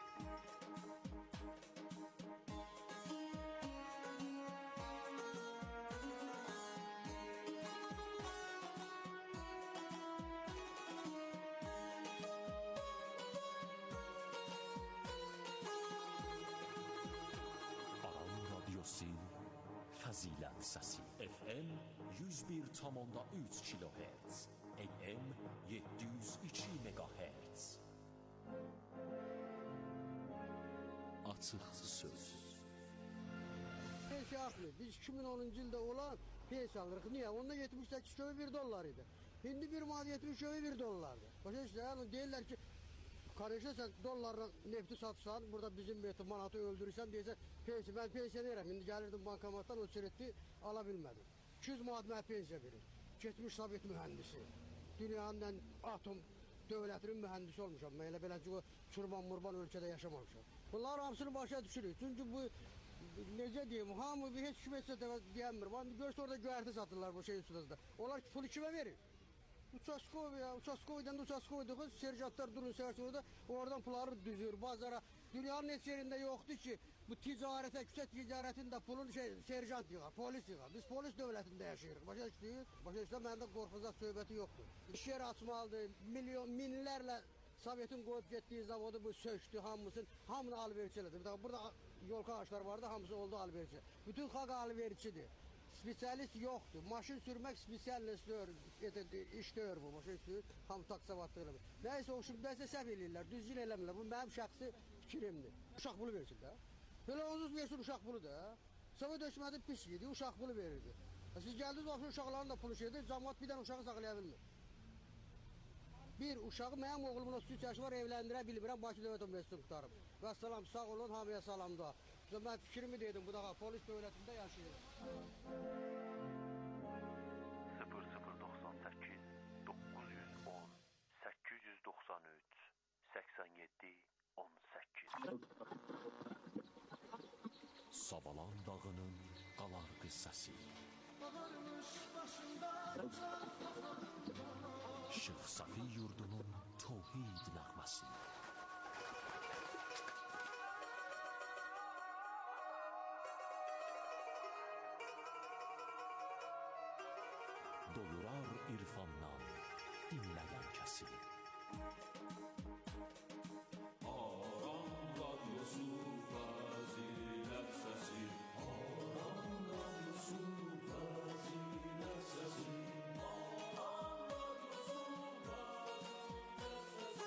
Fəzilət səsi. F M yüz bir tam üç kilohertz, A M yeddi yüz iki megahertz. Açıq söz. Peşə axlı. Biz iki min onuncu ildə olan peşə alırıq. Niyə? Onda yetmiş səkkiz kömür bir dollar idi. İndi bir manat yetmiş kömür bir dollardır. Başa işte yani deyirlər ki, kardeşler sen dollarla nefti satsan, burada bizim meti manatı öldürürsen diyecek, pensiya, ben pensiyonerim, indi gelirdim bankomatdan o çürüttü, alabilmedim. iki yüz manat mənə pensiya verir. Getmiş Sovet mühendisi. Dünyanın atom devletinin mühendisi olmuşam. Mən elə beləcə o çurban murban ölkədə yaşamamışam. Bunlar hamısını başa düşürük. Çünkü bu necə deyim, hamı bir heç kim etsə deyəmir. Görsə orada göyərti satırlar bu şey üstünüzdə. Onlar pulu kimə verir? Uçaskoy ya, Uçaskoy'dan da Uçaskoy'da serjantlar durun seversiyonda oradan pulları düzür bazara. Dünyanın heç yerində yoxdur ki, bu ticarete, yüksek ticaretin de pulun şey, serjant yığa, polis yığa. Biz polis devletinde yaşayırıq. Başa düşdük. Başa düşdük, məndə qorxuzaq söhbəti yoxdur. İş yeri açmalıdır, milyon, minlərlə Sovetin qoyub getdiyi zavodu bu söktü, hamısını, hamını alverçilədir. Bir daha burada yolka ağaçlar vardı, hamısı oldu alverçi. Bütün xalq alverçidir. Spesialist yoxdur. Maşın sürmək spesialist iş deyir bu. Maşın sürür, hamı taksavatlı eləmir. Nəysə o şimdi nəsə səhv eləyirlər, düzgün eləmirlər. Bu mənim şəxsi fikrimdir. Uşaq pulu versin də. Belə onsuz versin uşaq pulu da. Sovet hökuməti pis idi, uşaq pulu verirdi. Siz gəldiniz, baxın uşaqların da pulu şeydir, cəmaat bir dənə uşağı saxlaya bilmir. Bir uşağı, mənim oğlumun otuz üç yaşı var, evləndirə bilmirəm, Bakı Dövlət Universitetini qutarım. Və salam, sağ olun, hamıya salam da. Mən fikrimi dedim, bu da polis dövlətində yaşayır. sıfır sıfır doxsan səkkiz doqquz yüz on səkkiz yüz doxsan üç səksən yeddi on səkkiz. Savalan dağının qalar qıssası. Şeyx Safi yurdunun tövhid nəğməsi. Doyurar irfandan dinləyən kəsin. Aram radyosu fazilət səsi. Aram radyosu fazilət səsi. Aram radyosu fazilət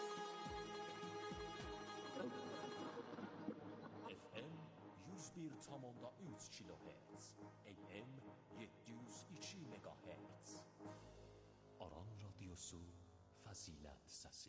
səsi. F M yüz bir tam onda üç kilohertz, A M yeddi yüz iki megahertz. Aran radyosu fazilət səsi.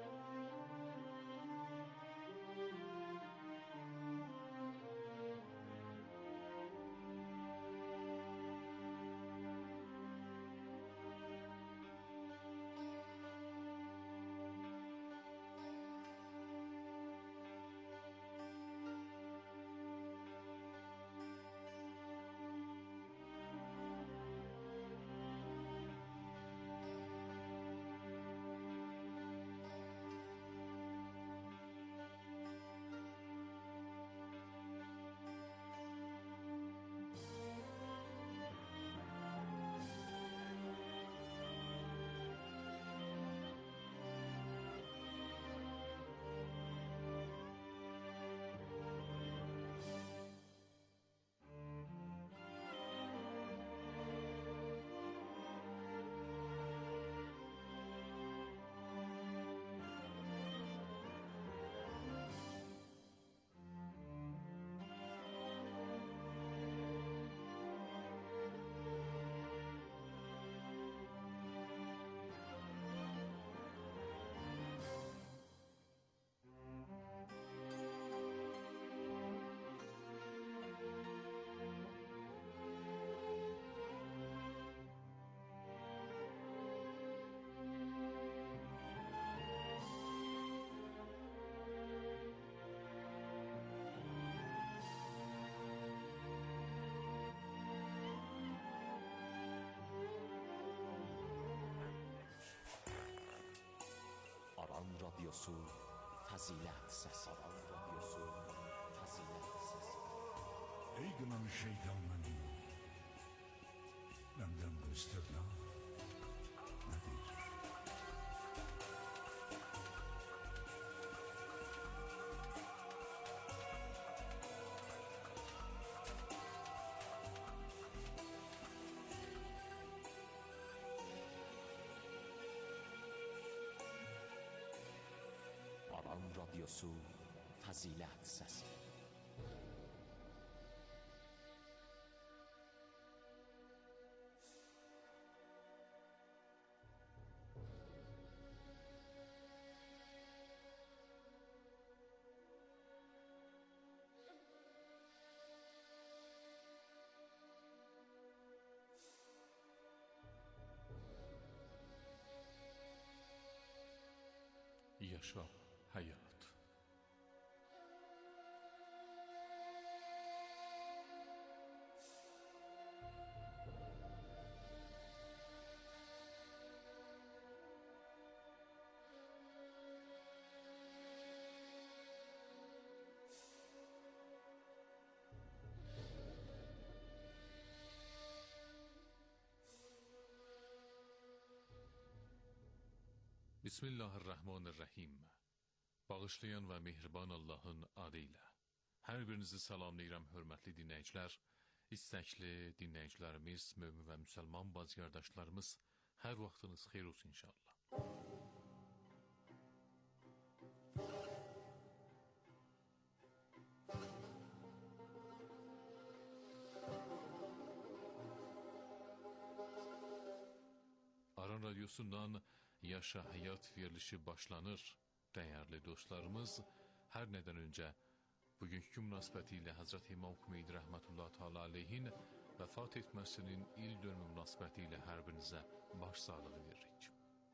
Aran radyosu fazilət səsi. Aran radyosu fazilət səsi. Ey qınamış şeytan mənim, məndən bu istirna nədir? Aran radyosu fazilət səsi. Yaşa həyat. Bismillahirrahmanirrahim. Bağışlayan və mehriban Allahın adı ilə. Hər birinizi salamlayıram, hörmətli dinləyicilər. İstəkli dinləyicilərimiz, mömin və müsəlman bacı qardaşlarımız, hər vaxtınız xeyir olsun inşallah. Aran Radyosu'ndan Yaşa Həyat verilişi başlanır. Dəyərli dostlarımız, hər nədən öncə bugünkü münasibətilə Həzrət İmam Xümeyni rəhmətullah təala aleyhin vəfat etməsinin il dönümü münasibətilə hər birinizə baş sağlığı veririk.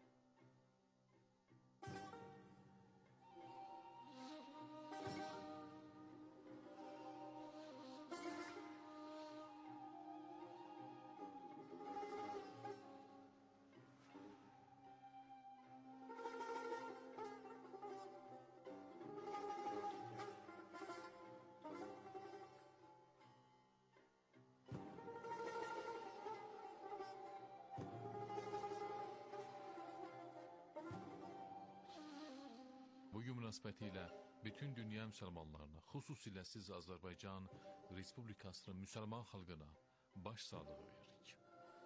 Bugün münasibətilə bütün dünya müsəlmanlarına, xüsusilə siz Azərbaycan Respublikasının müsəlman xalqına baş sağlığı veririk.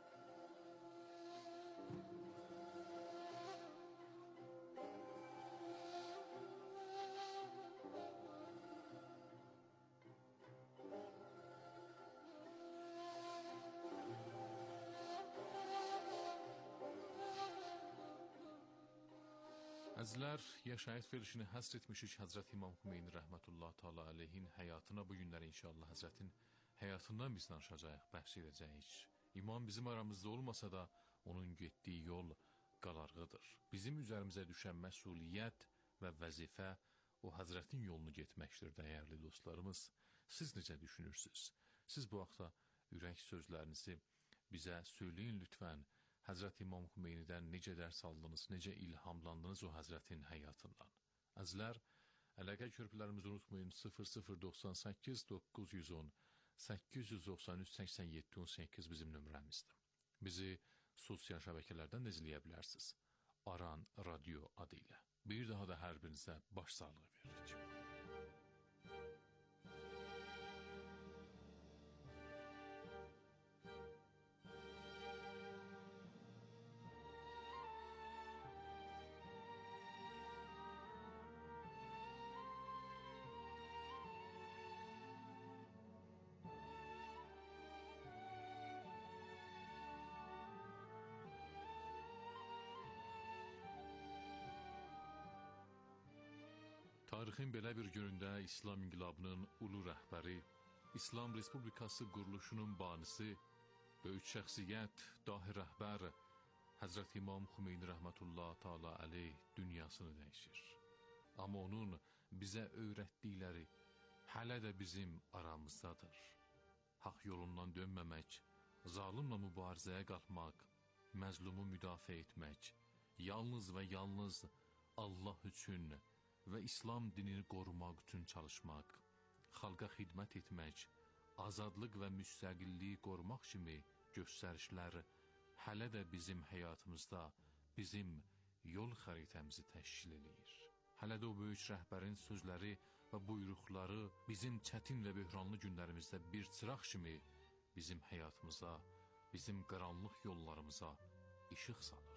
Əzlər, yaşayət verilişini həsr etmişik Həzrət İmam Xümeyni rəhmətullah təala aleyhin həyatına. Bu günlər inşallah Həzrətin həyatından biz danışacağıq, bəhs edəcəyik. İmam bizim aramızda olmasa da onun getdiyi yol qalarğıdır. Bizim üzərimizə düşən məsuliyyət və vəzifə o Həzrətin yolunu getməkdir, dəyərli dostlarımız. Siz necə düşünürsünüz? Siz bu vaxtda ürək sözlərinizi bizə söyləyin lütfən. Həzrət İmam Xümeynidən necə dərs aldınız, necə ilhamlandınız o Həzrətin həyatından? Əzlər, əlaqə körpülərimizi unutmayın, sıfır sıfır doxsan səkkiz doqquz yüz on səkkiz yüz doxsan üç səksən yeddi on səkkiz bizim nömrəmizdir. Bizi sosial şəbəkələrdən də izləyə bilərsiniz. Aran Radio adı ilə. Bir daha da hər birinizə baş sağlığı veririk. Tarixin belə bir günündə İslam inqilabının ulu rəhbəri, İslam Respublikası quruluşunun banisi, böyük şəxsiyyət, dahi rəhbər Həzrət İmam Xümeyni rəhmətullah təala aleyh dünyasını dəyişir. Amma onun bizə öyrətdikləri hələ də bizim aramızdadır. Haqq yolundan dönməmək, zalimlə mübarizəyə qalxmaq, məzlumu müdafiə etmək, yalnız və yalnız Allah üçün və İslam dinini qorumaq üçün çalışmaq, xalqa xidmət etmək, azadlıq və müstəqilliyi qorumaq kimi göstərişlər hələ də bizim həyatımızda bizim yol xəritəmizi təşkil edir. Hələ də o böyük rəhbərin sözləri və buyruqları bizim çətin və böhranlı günlərimizdə bir çıraq kimi bizim həyatımıza, bizim qaranlıq yollarımıza işıq salır.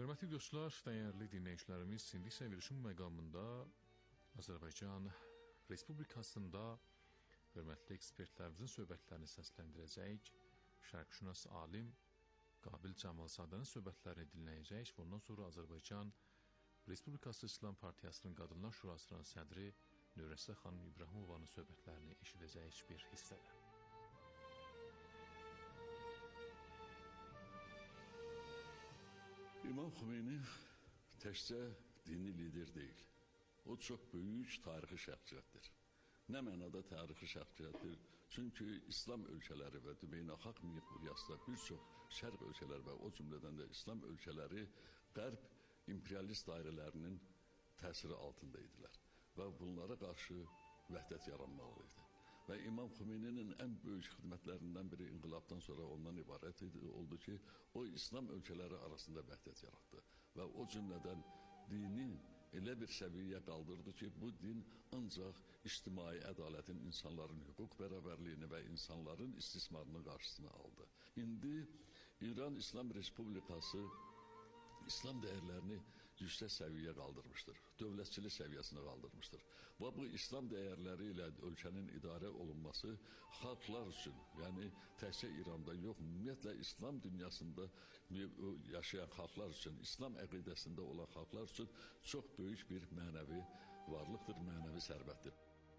Hörmətli dostlar, dəyərli dinləyicilərimiz, indi isə verilişin məqamında Azərbaycan Respublikasında hörmətli ekspertlərimizin söhbətlərini səsləndirəcəyik. Şərqşünas alim Qabil Camalzadənin söhbətlərini dinləyəcəyik. Bundan sonra Azərbaycan Respublikası İslam Partiyasının Qadınlar Şurasının sədri Nürəsə xanım İbrahimovanın söhbətlərini eşidəcəyik bir hissədə. İmam Xomeyni təkcə dini lider deyil. O çox böyük tarixi şəxsiyyətdir. Nə mənada tarixi şəxsiyyətdir? Çünki İslam ölkələri və beynəlxalq miqyasda bir çox şərq ölkələri və o cümlədən də İslam ölkələri qərb imperialist dairələrinin təsiri altında idilər və bunlara qarşı vəhdət yaranmalı idi. Və İmam Xomeyninin ən böyük xidmətlərindən biri inqilabdan sonra ondan ibarət idi, oldu ki, o İslam ölkələri arasında vəhdət yaratdı və o cümlədən dini elə bir səviyyəyə qaldırdı ki, bu din ancaq ictimai ədalətin, insanların hüquq bərabərliyini və insanların istismarının qarşısını aldı. İndi İran İslam Respublikası İslam dəyərlərini yüksək səviyyə qaldırmışdır, dövlətçilik səviyyəsinə qaldırmışdır. Və bu İslam dəyərləri ilə ölkənin idarə olunması xalqlar üçün, yəni təkcə İranda yox, ümumiyyətlə İslam dünyasında yaşayan xalqlar üçün, İslam əqidəsində olan xalqlar üçün çox böyük bir mənəvi varlıqdır, mənəvi sərvətdir.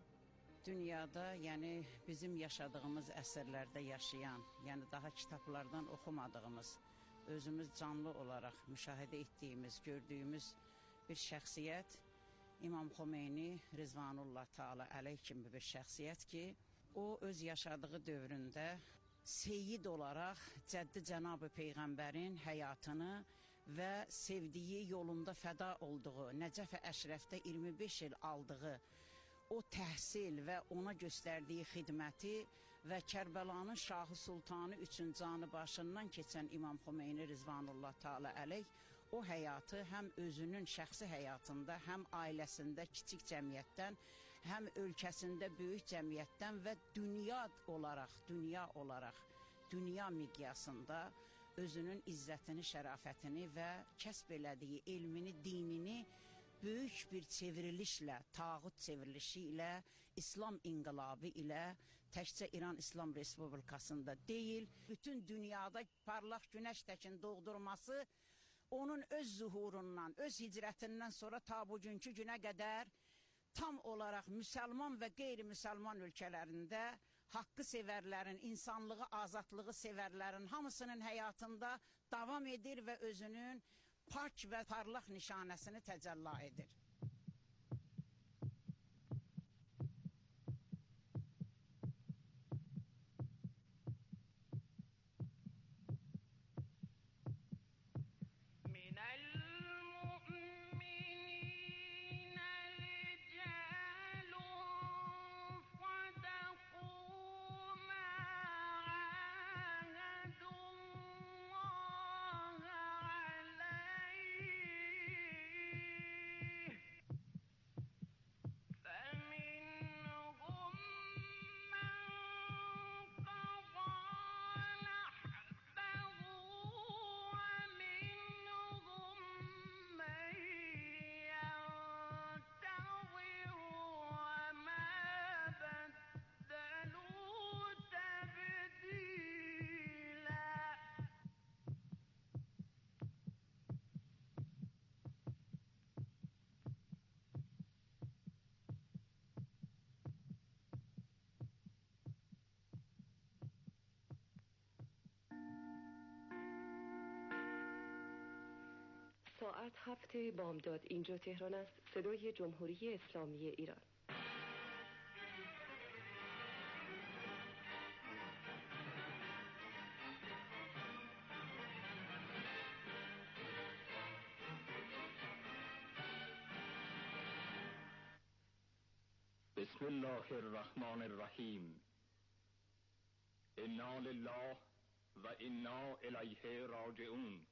Dünyada, yəni bizim yaşadığımız əsrlərdə yaşayan, yəni daha kitablardan oxumadığımız, özümüz canlı olaraq müşahidə etdiyimiz, gördüyümüz bir şəxsiyyət İmam Xomeyni Rizvanullah Teala əleyh kimi bir şəxsiyyət ki, o öz yaşadığı dövründə seyyid olaraq Cəddi Cənab-ı Peyğəmbərin həyatını və sevdiyi yolunda fəda olduğu, Nəcəf-i Əşrəfdə iyirmi beş il aldığı o təhsil və ona göstərdiyi xidməti və Kərbəlanın Şahı Sultanı üçün canı başından keçən İmam Xomeyni Rizvanullah Teala əleyh o həyatı həm özünün şəxsi həyatında, həm ailəsində kiçik cəmiyyətdən, həm ölkəsində böyük cəmiyyətdən və dünya olaraq, dünya olaraq, dünya miqyasında özünün izzətini, şərafətini və kəsb elədiyi elmini, dinini böyük bir çevrilişlə, tağut çevrilişi ilə, İslam inqilabı ilə təkcə İran İslam Respublikasında deyil, bütün dünyada parlaq günəş təkin doğdurması onun öz zuhurundan, öz hicrətindən sonra ta bugünkü günə qədər tam olaraq müsəlman və qeyri-müsəlman ölkələrində haqqı sevərlərin, insanlığı, azadlığı sevərlərin hamısının həyatında davam edir və özünün pak və parlaq nişanəsini təcəlla edir. ساعت هفت بامداد اینجا تهران است. صدای جمهوری اسلامی ایران. بسم الله الرحمن الرحیم. انا لله و انا الیه راجعون.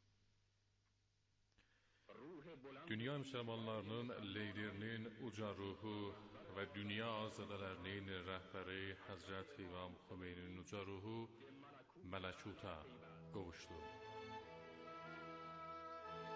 Dünya müsəlmanlarının liderinin uca ruhu və dünya azadələrinin rəhbəri Həzrət İmam Xomeyninin uca ruhu mələkuta qovuşdu.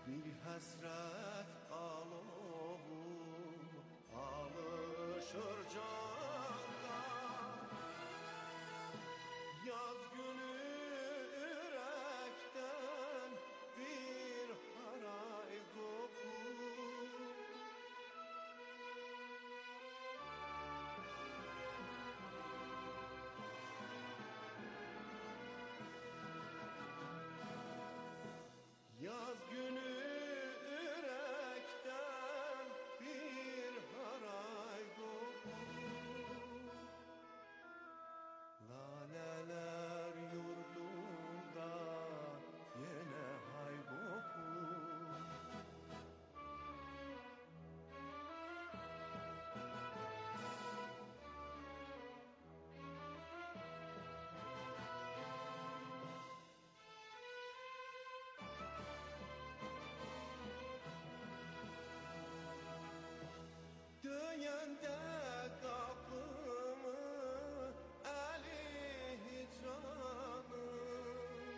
bir həsrət alovum alışır canda. Yaz günü ürəkdən bir haray qopur. Yaz günü ürəkdən bir haray qopur. Lalələr yurdunda yenə hay qopur. Döyəndə qapımı əli hicranım.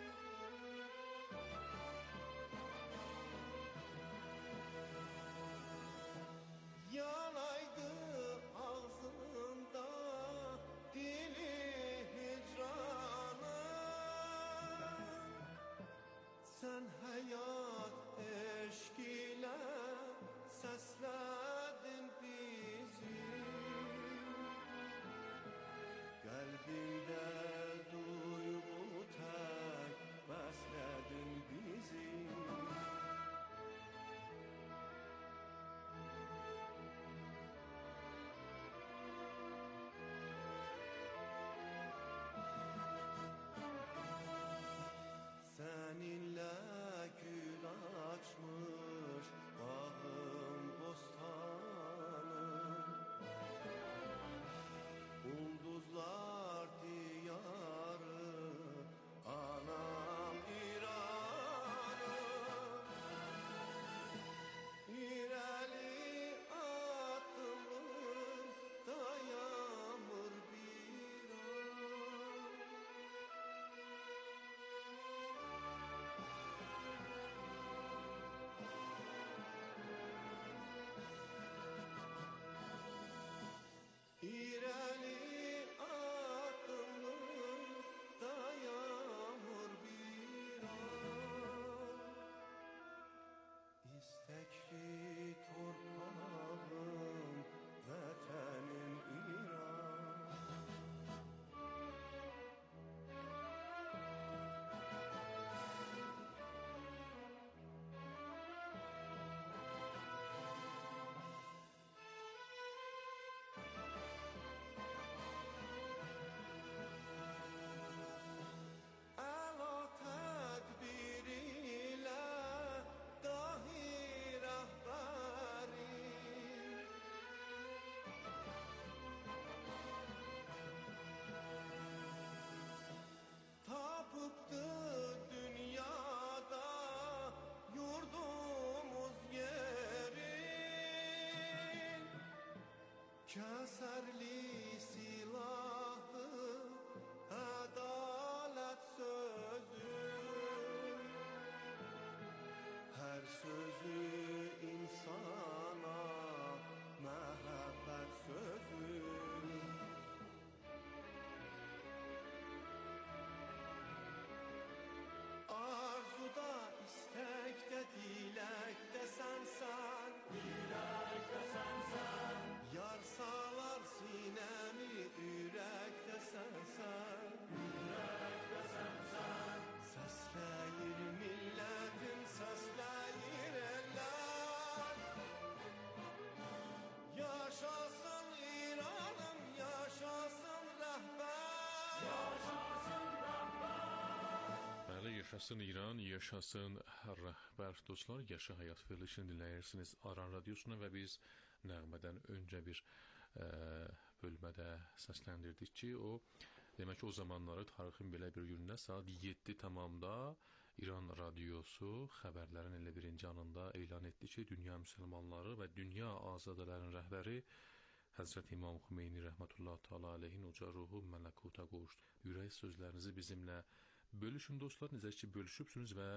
Yanaydı ağzında dili hicranım. Sən həyat eşq ilə səslədin bizi. Qəlbində duyğu tək bəslədin bizi. Səninlə gül açmış bağım bostanım. Ulduzlar diyarı anam İranım. İrəli atılır dayamır bir an. İrəli atılır dayamır bir an. İstəkli torpağım vətənim İran. Əla tədbir ilə dahi rəhbəri. Tapıbdı dünyada yurdumuz yeri. Kəsərli silahı ədalət sözü. Hər sözü insana məhəbbət sözü. Arzuda, istəkdə, diləkdə sənsən. Diləkdə sənsən. Yar salar sinəmi ürəkdə sənsən. Ürəkdə sənsən. Səsləyir millətin, səsləyir əllər. Yaşasın İranım, yaşasın rəhbər. Yaşasın Bəli, yaşasın İran, yaşasın rəhbər. Dostlar, Yaşa Həyat verilişini dinləyirsiniz Aran Radiosuna və biz nəğmədən öncə bir ə, bölmədə səsləndirdik ki, o demək ki, o zamanları tarixin belə bir günündə saat yeddi tamamda İran radiosu xəbərlərin elə birinci anında elan etdi ki, dünya müsəlmanları və dünya azadələrin rəhbəri Həzrət İmam Xümeyni rəhmətullah təala aleyhin uca ruhu mələkuta qovuşdu. Ürək sözlərinizi bizimlə bölüşün dostlar, necə ki bölüşübsünüz və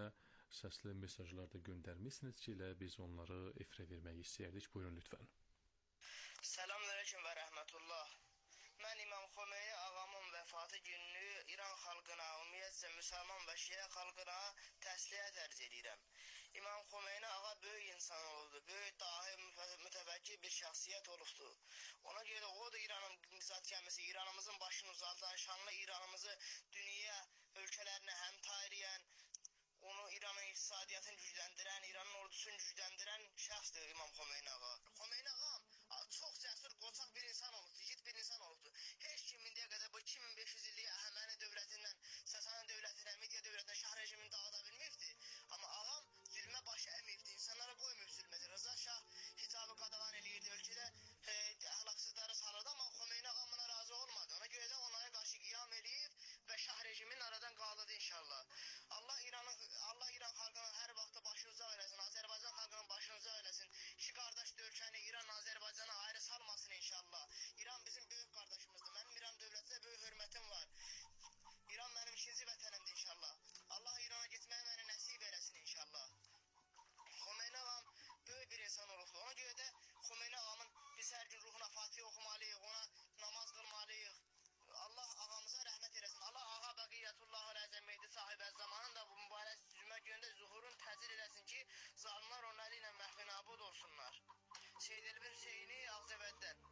səsli mesajlar da göndərmişsiniz ki, elə biz onları efirə vermək istəyərdik. Buyurun lütfən. Selamünaleyküm və rəhmətullah. Mən İmam Xomeyni ağamın vəfatı gününü İran xalqına, ümumiyyətcə müsəlman və şiə xalqına təsliyyət ərz edirəm. İmam Xomeyni ağa böyük insan olubdu, böyük dahi mütəfəkkir bir şəxsiyyət olubdu. Ona görə o da İranın zat gəmisi, İranımızın başını uzaldan, şanlı İranımızı dünya ölkələrinə həmta eləyən, onu İranın iqtisadiyyatını gücləndirən, İranın ordusunu gücləndirən şəxsdir İmam Xomeyni ağa. Xomeyni ağam çox cəsur, qoçaq bir insan olubdu, yiğit bir insan olubdu. Heç kim indiyə qədər bu iki min beş yüz illik Əhəməni dövlətindən, Sasani dövlətindən, Midiya dövlətindən Şah rejimini dağıda bilməyibdi. Amma ağam zülmə baş əməyibdi, insanlara qoymayıb zülməti. Rıza Şah hicabı qadağan eləyirdi, ölkədə e, əxlaqsızları salırdı, amma Xomeyni ağam buna razı olmadı. Ona görə də onlara qarşı qiyam eləyib və Şah rejiminin aradan qaldırdı inşallah. Allah İranın, Allah İran xalqının hər vaxtda başı uzaq eləsin, Azərbaycan xalqının başını uzaq eləsin. İki qardaş ölkəni İran Azərbaycana ayrı salmasın inşallah. İran bizim böyük qardaşımızdır. Mənim İran dövlətinə böyük hörmətim var. İran mənim ikinci vətənimdir inşallah. Allah İrana getməyi mənə nəsib eləsin inşallah. Xomeyni ağam böyük bir insan olubdu. Ona görə də Xomeyni ağamın biz hər gün ruhuna Fatih oxumalıyıq, ona namaz qılmalıyıq. Allah ağamıza rəhmət eləsin. Allah ağa Bəqiyyətullahı Əzəmeydi sahibə zamanın da bu mübarək cümə günündə zuhurun təcil eləsin ki, zalimlar onun əli ilə məhvi nabud olsunlar. Seyyid Elbir Hüseyni Ağzəbəddən.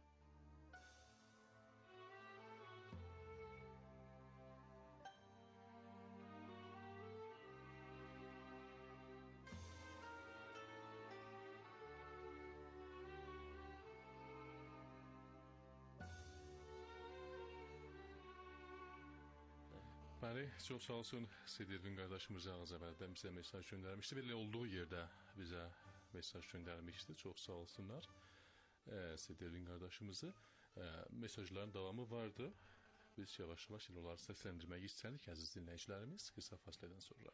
Bəli, çox sağ olsun. Seyyid Elbir qardaşımız Ağzəbəddən bizə mesaj göndərmişdi. Belə olduğu yerdə bizə mesaj göndərmişdi. Çox sağ olsunlar. Seyyid Elbir qardaşımızı. Mesajların davamı vardı. Biz yavaş-yavaş onları səsləndirmək istədik, əziz dinləyicilərimiz, qısa fasilədən sonra.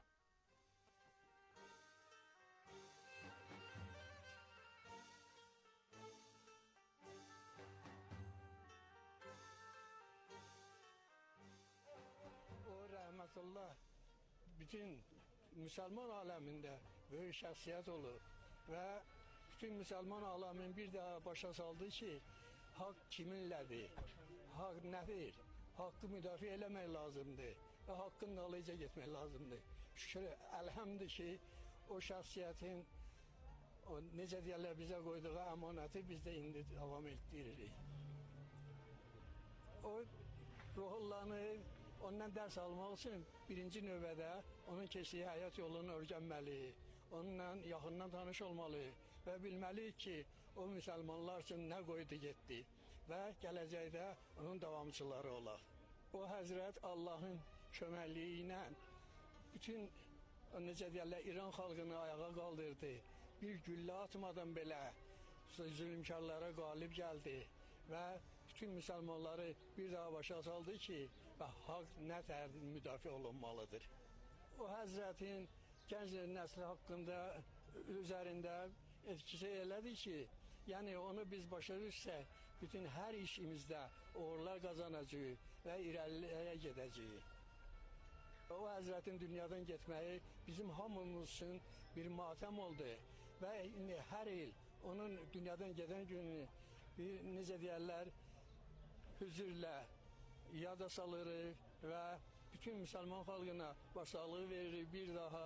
Allah bütün Müslüman aleminde büyük şahsiyet olur ve bütün Müslüman alemin bir daha başa saldı ki hak kiminlədir, hak nədir, hakkı müdafiə eləmək lazımdır ve hakkın dalıca getmək lazımdır. Şükür, elhamdülillah ki o şahsiyetin o necə deyərlər bizə qoyduğu əmanəti biz də indi davam etdiririk. O ruhullanır. Ondan dərs almaq üçün birinci növbədə onun keçdiyi həyat yolunu öyrənməli, onunla yaxından tanış olmalı və bilməliyik ki, o müsəlmanlar üçün nə qoydu getdi və gələcəkdə onun davamçıları olaq. O Həzrət Allahın köməkliyi ilə bütün necə deyərlər İran xalqını ayağa qaldırdı. Bir güllə atmadan belə zülmkarlara qalib gəldi və bütün müsəlmanları bir daha başa saldı ki, və haqq nə tər müdafiə olunmalıdır. O Həzrətin gənc nəsli haqqında üzərində etkisi elədir ki, yəni onu biz başa düşsək, bütün hər işimizdə uğurlar qazanacağıq və irəliyə gedəcəyik. O Həzrətin dünyadan getməyi bizim hamımız üçün bir matəm oldu və hər il onun dünyadan gedən günü bir necə deyərlər, hüzürlə yada salırıq və bütün Müslüman xalqına başsağlığı veririk bir daha.